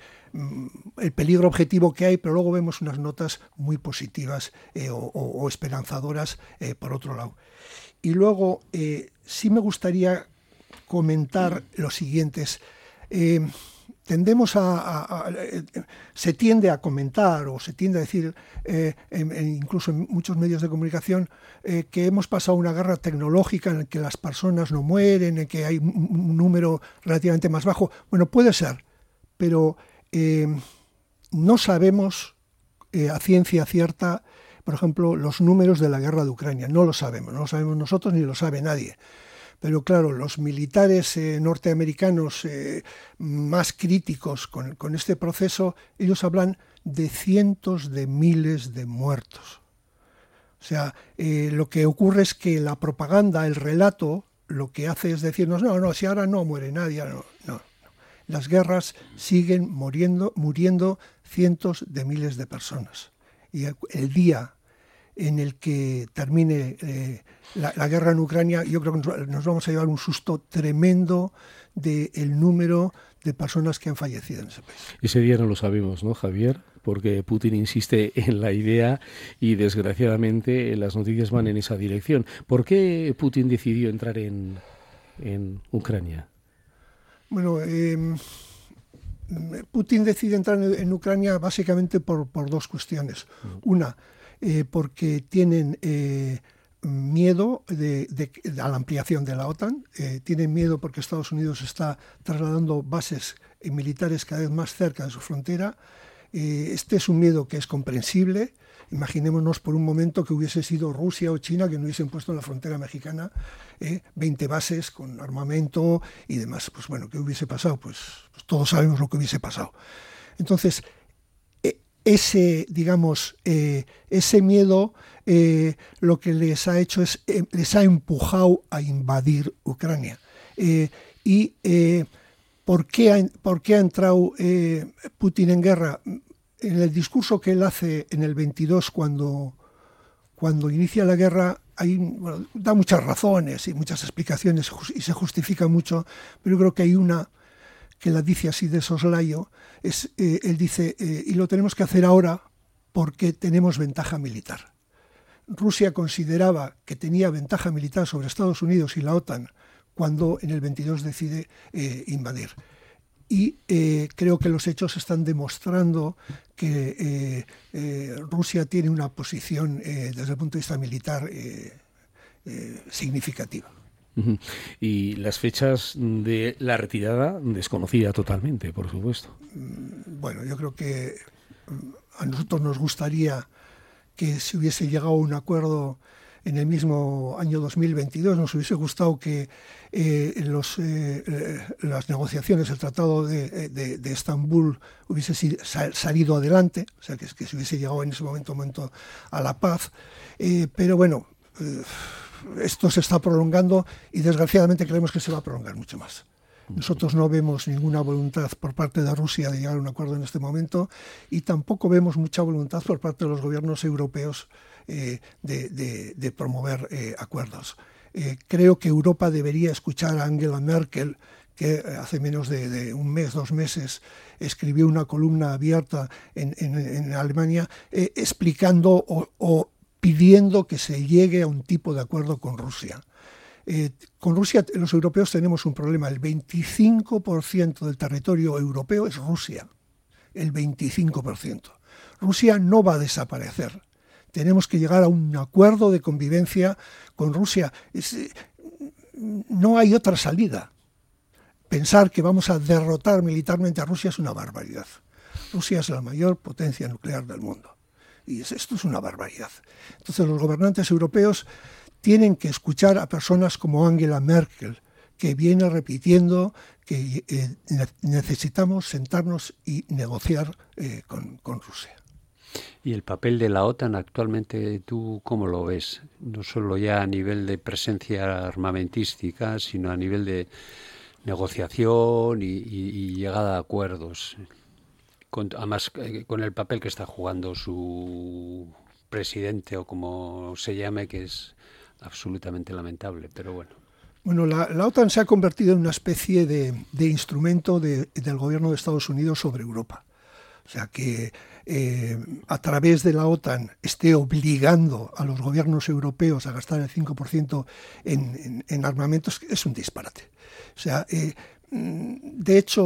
el peligro objetivo que hay, pero luego vemos unas notas muy positivas eh, o, o, o esperanzadoras eh, por otro lado. Y luego, eh, sí me gustaría comentar los siguientes. Eh, tendemos a, a, a se tiende a comentar o se tiende a decir eh, en, en, incluso en muchos medios de comunicación eh, que hemos pasado una guerra tecnológica en la que las personas no mueren, en que hay un, un número relativamente más bajo. Bueno, puede ser, pero eh, no sabemos eh, a ciencia cierta, por ejemplo, los números de la guerra de Ucrania. No lo sabemos, no lo sabemos nosotros ni lo sabe nadie. Pero claro, los militares eh, norteamericanos eh, más críticos con, con este proceso, ellos hablan de cientos de miles de muertos. O sea, eh, lo que ocurre es que la propaganda, el relato, lo que hace es decirnos, no, no, si ahora no muere nadie, no, no. Las guerras siguen muriendo, muriendo cientos de miles de personas. Y el día en el que termine eh, la, la guerra en Ucrania, yo creo que nos vamos a llevar un susto tremendo del número de personas que han fallecido en ese país. Ese día no lo sabemos, ¿no, Javier? Porque Putin insiste en la idea y desgraciadamente las noticias van en esa dirección. ¿Por qué Putin decidió entrar en, en Ucrania? Bueno, eh, Putin decide entrar en, en Ucrania básicamente por, por dos cuestiones. Una, Eh, porque tienen eh, miedo de, de, de, a la ampliación de la OTAN, eh, tienen miedo porque Estados Unidos está trasladando bases militares cada vez más cerca de su frontera. Eh, este es un miedo que es comprensible. Imaginémonos por un momento que hubiese sido Rusia o China que no hubiesen puesto en la frontera mexicana eh, veinte bases con armamento y demás. Pues bueno, ¿qué hubiese pasado? Pues, pues todos sabemos lo que hubiese pasado. Entonces, ese, digamos, eh, ese miedo eh, lo que les ha hecho es, eh, les ha empujado a invadir Ucrania. Eh, y eh, ¿por qué ha, por qué ha entrado eh, Putin en guerra? En el discurso que él hace en el veintidós, cuando, cuando inicia la guerra, hay, bueno, da muchas razones y muchas explicaciones y se justifica mucho, pero yo creo que hay una que la dice así de soslayo, es, eh, él dice, eh, y lo tenemos que hacer ahora porque tenemos ventaja militar. Rusia consideraba que tenía ventaja militar sobre Estados Unidos y la OTAN cuando en el veintidós decide eh, invadir. Y eh, creo que los hechos están demostrando que eh, eh, Rusia tiene una posición eh, desde el punto de vista militar eh, eh, significativa. Y las fechas de la retirada desconocida totalmente, por supuesto. Bueno, yo creo que a nosotros nos gustaría que se hubiese llegado a un acuerdo en el mismo año dos mil veintidós. Nos hubiese gustado que eh, los, eh, las negociaciones, el Tratado de, de, de Estambul hubiese salido adelante, o sea, que, que se hubiese llegado en ese momento, momento a la paz. Eh, pero bueno, eh, esto se está prolongando y desgraciadamente creemos que se va a prolongar mucho más. Nosotros no vemos ninguna voluntad por parte de Rusia de llegar a un acuerdo en este momento y tampoco vemos mucha voluntad por parte de los gobiernos europeos eh, de, de, de promover eh, acuerdos. Eh, creo que Europa debería escuchar a Angela Merkel, que hace menos de, de un mes, dos meses, escribió una columna abierta en, en, en Alemania eh, explicando o, o pidiendo que se llegue a un tipo de acuerdo con Rusia. Eh, con Rusia los europeos tenemos un problema. El veinticinco por ciento del territorio europeo es Rusia. El veinticinco por ciento. Rusia no va a desaparecer. Tenemos que llegar a un acuerdo de convivencia con Rusia. Es, no hay otra salida. Pensar que vamos a derrotar militarmente a Rusia es una barbaridad. Rusia es la mayor potencia nuclear del mundo. Y esto es una barbaridad. Entonces los gobernantes europeos tienen que escuchar a personas como Angela Merkel, que viene repitiendo que eh, necesitamos sentarnos y negociar eh, con, con Rusia. ¿Y el papel de la OTAN actualmente tú cómo lo ves? No solo ya a nivel de presencia armamentística, sino a nivel de negociación y, y, y llegada a acuerdos. Con, además, con el papel que está jugando su presidente o como se llame, que es absolutamente lamentable, pero bueno. Bueno, la, la OTAN se ha convertido en una especie de, de instrumento de, del gobierno de Estados Unidos sobre Europa. O sea, que eh, a través de la OTAN esté obligando a los gobiernos europeos a gastar el cinco por ciento en, en, en armamentos es un disparate. O sea, eh, de hecho,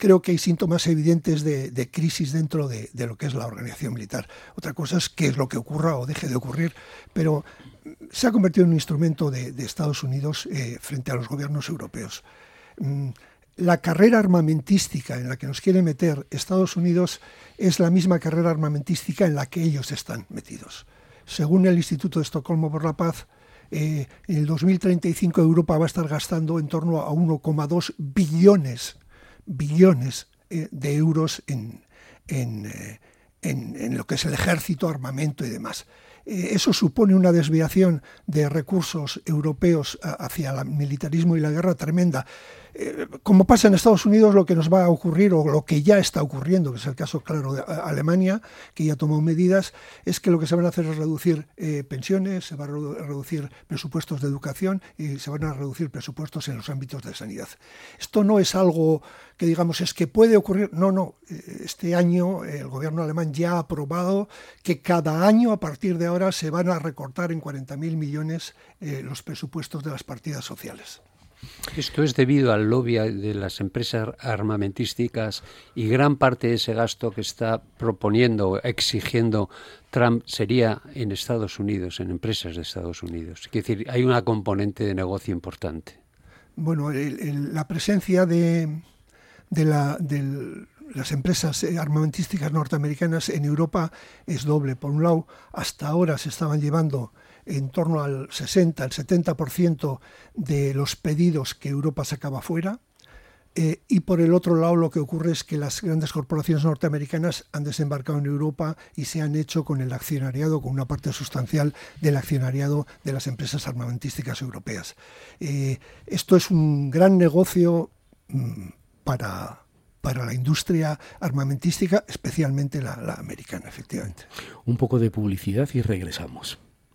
creo que hay síntomas evidentes de, de crisis dentro de, de lo que es la organización militar. Otra cosa es qué es lo que ocurra o deje de ocurrir, pero se ha convertido en un instrumento de, de Estados Unidos eh, frente a los gobiernos europeos. Mm, La carrera armamentística en la que nos quiere meter Estados Unidos es la misma carrera armamentística en la que ellos están metidos. Según el Instituto de Estocolmo por la Paz, eh, en el dos mil treinta y cinco Europa va a estar gastando en torno a uno coma dos billones, billones eh, de euros en, en, eh, en, en lo que es el ejército, armamento y demás. Eh, eso supone una desviación de recursos europeos a, hacia el militarismo y la guerra tremenda. Eh, como pasa en Estados Unidos, lo que nos va a ocurrir, o lo que ya está ocurriendo, que es el caso claro de Alemania, que ya tomó medidas, es que lo que se van a hacer es reducir eh, pensiones, se van a reducir presupuestos de educación y se van a reducir presupuestos en los ámbitos de sanidad. Esto no es algo que digamos es que puede ocurrir, no, no. Este año el gobierno alemán ya ha aprobado que cada año a partir de ahora se van a recortar en cuarenta mil millones eh, los presupuestos de las partidas sociales. Esto es debido al lobby de las empresas armamentísticas y gran parte de ese gasto que está proponiendo, exigiendo Trump sería en Estados Unidos, en empresas de Estados Unidos. Es decir, hay una componente de negocio importante. Bueno, el, el, la presencia de, de, la, de las empresas armamentísticas norteamericanas en Europa es doble. Por un lado, hasta ahora se estaban llevando en torno al sesenta, al setenta por ciento de los pedidos que Europa sacaba fuera, eh, y por el otro lado lo que ocurre es que las grandes corporaciones norteamericanas han desembarcado en Europa y se han hecho con el accionariado, con una parte sustancial del accionariado de las empresas armamentísticas europeas. Eh, esto es un gran negocio mmm, para... para la industria armamentística, especialmente la, la americana, efectivamente. Un poco de publicidad y regresamos.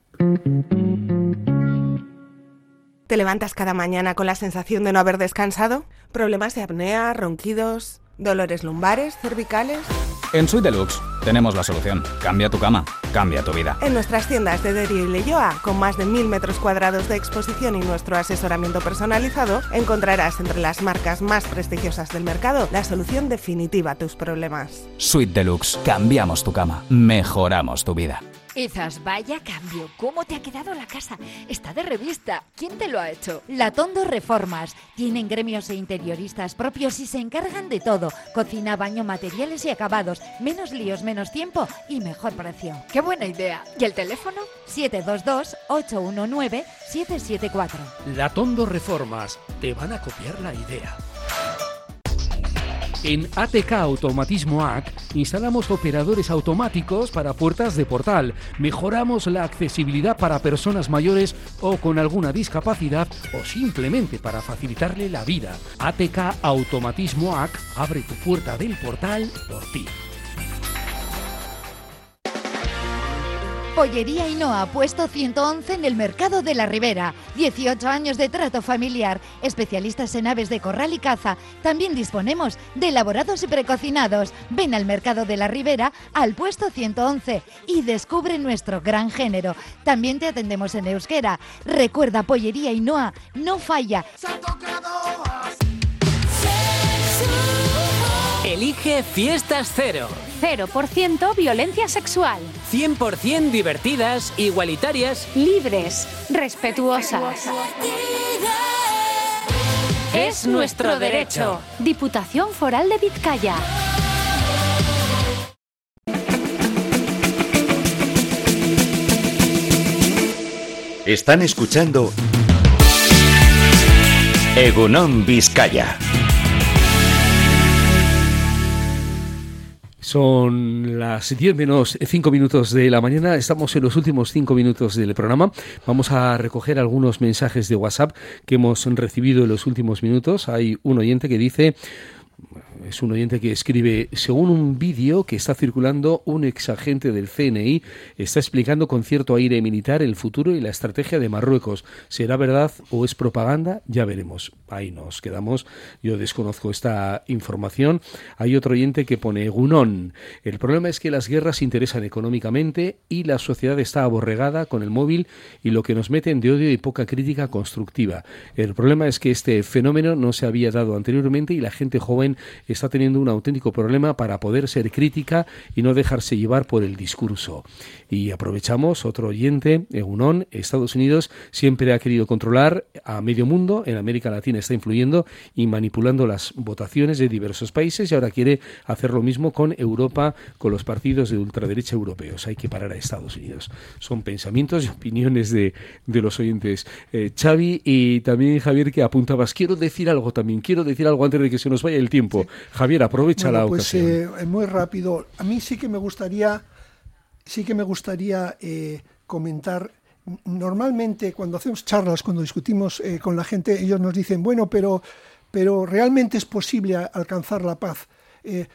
¿Te levantas cada mañana con la sensación de no haber descansado? ¿Problemas de apnea, ronquidos, dolores lumbares, cervicales? En Suite Deluxe tenemos la solución. Cambia tu cama, cambia tu vida. En nuestras tiendas de Derio y Leyoa, con más de mil metros cuadrados de exposición y nuestro asesoramiento personalizado, encontrarás entre las marcas más prestigiosas del mercado la solución definitiva a tus problemas. Suite Deluxe. Cambiamos tu cama, mejoramos tu vida. Izas, vaya cambio. ¿Cómo te ha quedado la casa? Está de revista. ¿Quién te lo ha hecho? La Tondo Reformas. Tienen gremios e interioristas propios y se encargan de todo. Cocina, baño, materiales y acabados. Menos líos, menos tiempo y mejor precio. ¡Qué buena idea! ¿Y el teléfono? siete dos dos, ocho uno nueve, siete siete cuatro. La Tondo Reformas. Te van a copiar la idea. En A T K Automatismo A C instalamos operadores automáticos para puertas de portal, mejoramos la accesibilidad para personas mayores o con alguna discapacidad o simplemente para facilitarle la vida. A T K Automatismo A C abre tu puerta del portal por ti. Pollería Ainhoa, puesto ciento once en el Mercado de la Ribera. dieciocho años de trato familiar, especialistas en aves de corral y caza. También disponemos de elaborados y precocinados. Ven al Mercado de la Ribera, al puesto ciento once y descubre nuestro gran género. También te atendemos en euskera. Recuerda, Pollería Ainhoa, no falla. Elige Fiestas Cero. cero por ciento violencia sexual. cien por ciento divertidas, igualitarias, libres, respetuosas. Es nuestro derecho. Diputación Foral de Vizcaya. Están escuchando Egunon Vizcaya. Son las diez menos cinco minutos de la mañana, estamos en los últimos cinco minutos del programa. Vamos a recoger algunos mensajes de WhatsApp que hemos recibido en los últimos minutos. Hay un oyente que dice... Es un oyente que escribe: según un vídeo que está circulando, un exagente del C N I está explicando con cierto aire militar el futuro y la estrategia de Marruecos. ¿Será verdad o es propaganda? Ya veremos. Ahí nos quedamos. Yo desconozco esta información. Hay otro oyente que pone: Gunón, el problema es que las guerras interesan económicamente y la sociedad está aborregada con el móvil y lo que nos meten de odio y poca crítica constructiva. El problema es que este fenómeno no se había dado anteriormente y la gente joven está teniendo un auténtico problema para poder ser crítica y no dejarse llevar por el discurso. Y aprovechamos, otro oyente, Egunon, Estados Unidos siempre ha querido controlar a medio mundo, en América Latina está influyendo y manipulando las votaciones de diversos países y ahora quiere hacer lo mismo con Europa, con los partidos de ultraderecha europeos. Hay que parar a Estados Unidos. Son pensamientos y opiniones de, de los oyentes. Eh, Xavi y también Javier, que apuntabas, quiero decir algo también, quiero decir algo antes de que se nos vaya el tiempo. Sí. Javier, aprovecha bueno, la pues, ocasión. Eh, muy rápido. A mí sí que me gustaría, sí que me gustaría eh, comentar. Normalmente cuando hacemos charlas, cuando discutimos eh, con la gente, ellos nos dicen, bueno, pero, pero realmente es posible alcanzar la paz. Eh,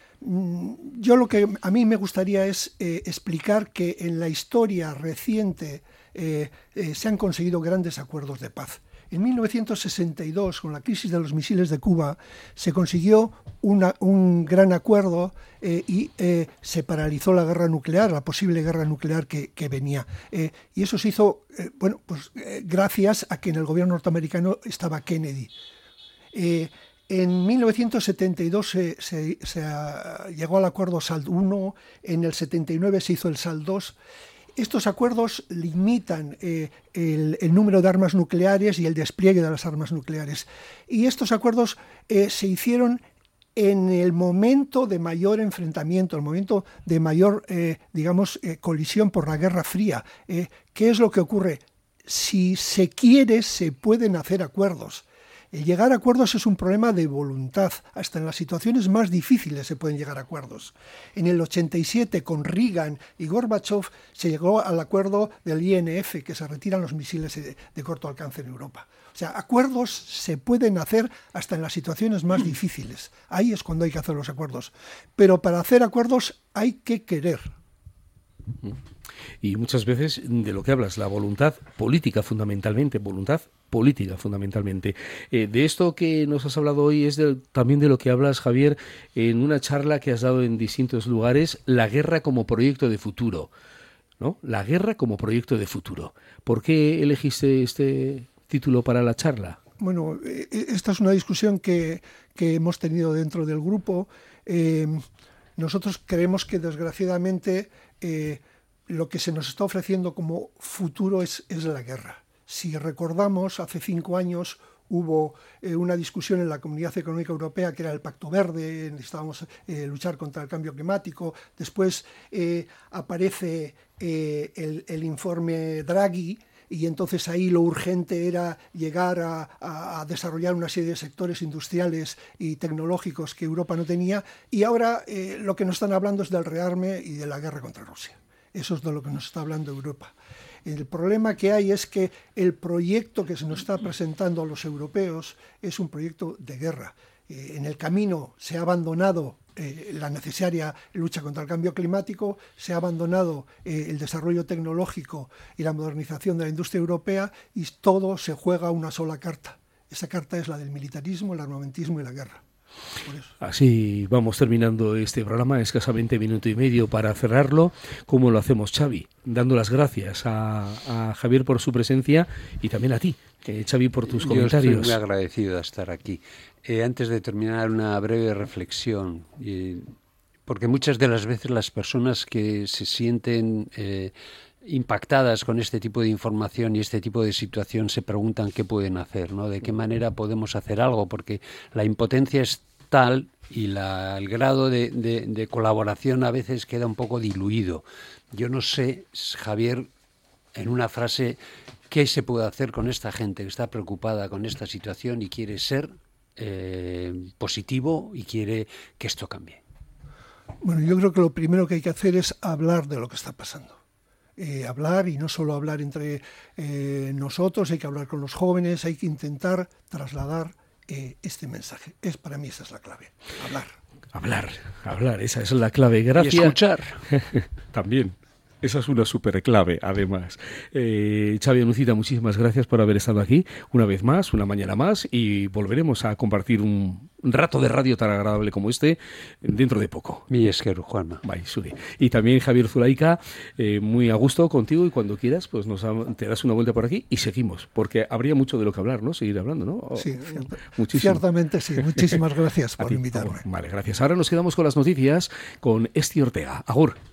yo lo que a mí me gustaría es eh, explicar que en la historia reciente eh, eh, se han conseguido grandes acuerdos de paz. En mil novecientos sesenta y dos, con la crisis de los misiles de Cuba, se consiguió una, un gran acuerdo eh, y eh, se paralizó la guerra nuclear, la posible guerra nuclear que, que venía. Eh, y eso se hizo, eh, bueno, pues eh, gracias a que en el gobierno norteamericano estaba Kennedy. Eh, en mil novecientos setenta y dos se, se, se uh, llegó al acuerdo SALT uno, en el setenta y nueve se hizo el SALT dos. Estos acuerdos limitan eh, el, el número de armas nucleares y el despliegue de las armas nucleares. Y estos acuerdos eh, se hicieron en el momento de mayor enfrentamiento, el momento de mayor, eh, digamos, eh, colisión por la Guerra Fría. Eh, ¿Qué es lo que ocurre? Si se quiere, se pueden hacer acuerdos. El llegar a acuerdos es un problema de voluntad. Hasta en las situaciones más difíciles se pueden llegar a acuerdos. En el ochenta y siete, con Reagan y Gorbachev, se llegó al acuerdo del I N F, que se retiran los misiles de, de corto alcance en Europa. O sea, acuerdos se pueden hacer hasta en las situaciones más difíciles. Ahí es cuando hay que hacer los acuerdos. Pero para hacer acuerdos hay que querer. Y muchas veces de lo que hablas, la voluntad política fundamentalmente, voluntad política fundamentalmente. Eh, de esto que nos has hablado hoy es de, también de lo que hablas, Javier, en una charla que has dado en distintos lugares, la guerra como proyecto de futuro, ¿no? La guerra como proyecto de futuro. ¿Por qué elegiste este título para la charla? Bueno, esta es una discusión que, que hemos tenido dentro del grupo. Eh, nosotros creemos que desgraciadamente eh, lo que se nos está ofreciendo como futuro es, es la guerra. Si recordamos, hace cinco años hubo eh, una discusión en la Comunidad Económica Europea que era el Pacto Verde, necesitábamos eh, luchar contra el cambio climático. Después eh, aparece eh, el, el informe Draghi, y entonces ahí lo urgente era llegar a, a, a desarrollar una serie de sectores industriales y tecnológicos que Europa no tenía, y ahora eh, lo que nos están hablando es del rearme y de la guerra contra Rusia. Eso es de lo que nos está hablando Europa. El problema que hay es que el proyecto que se nos está presentando a los europeos es un proyecto de guerra. Eh, en el camino se ha abandonado eh, la necesaria lucha contra el cambio climático, se ha abandonado eh, el desarrollo tecnológico y la modernización de la industria europea, y todo se juega a una sola carta. Esa carta es la del militarismo, el armamentismo y la guerra. Así vamos terminando este programa, escasamente minuto y medio para cerrarlo. ¿Cómo lo hacemos, Xavi? Dando las gracias a, a Javier por su presencia y también a ti, eh, Xavi, por tus Yo comentarios. Estoy muy agradecido de estar aquí. Eh, antes de terminar, una breve reflexión, eh, porque muchas de las veces las personas que se sienten eh, impactadas con este tipo de información y este tipo de situación se preguntan qué pueden hacer, ¿no? De qué manera podemos hacer algo, porque la impotencia es tal y la, el grado de, de, de colaboración a veces queda un poco diluido. Yo no sé, Javier, en una frase, qué se puede hacer con esta gente que está preocupada con esta situación y quiere ser eh, positivo y quiere que esto cambie. Bueno, yo creo que lo primero que hay que hacer es hablar de lo que está pasando. Eh, hablar, y no solo hablar entre eh, nosotros, hay que hablar con los jóvenes, hay que intentar trasladar eh, este mensaje. Es, para mí esa es la clave, hablar. Hablar, hablar, esa es la clave. Gracias. Y escuchar. También. Esa es una super clave, además. Eh, Xavi Anuncita, muchísimas gracias por haber estado aquí una vez más, una mañana más, y volveremos a compartir un rato de radio tan agradable como este dentro de poco. Mi esquero, Juanma. Bye, Suri. Y también Javier Zulaika, eh, muy a gusto contigo, y cuando quieras, pues nos te das una vuelta por aquí y seguimos, porque habría mucho de lo que hablar, ¿no? Seguir hablando, ¿no? Oh, sí, muchísimo. Ciertamente sí. Muchísimas gracias por invitarme. Vale, gracias. Ahora nos quedamos con las noticias con Esti Ortega. Agur.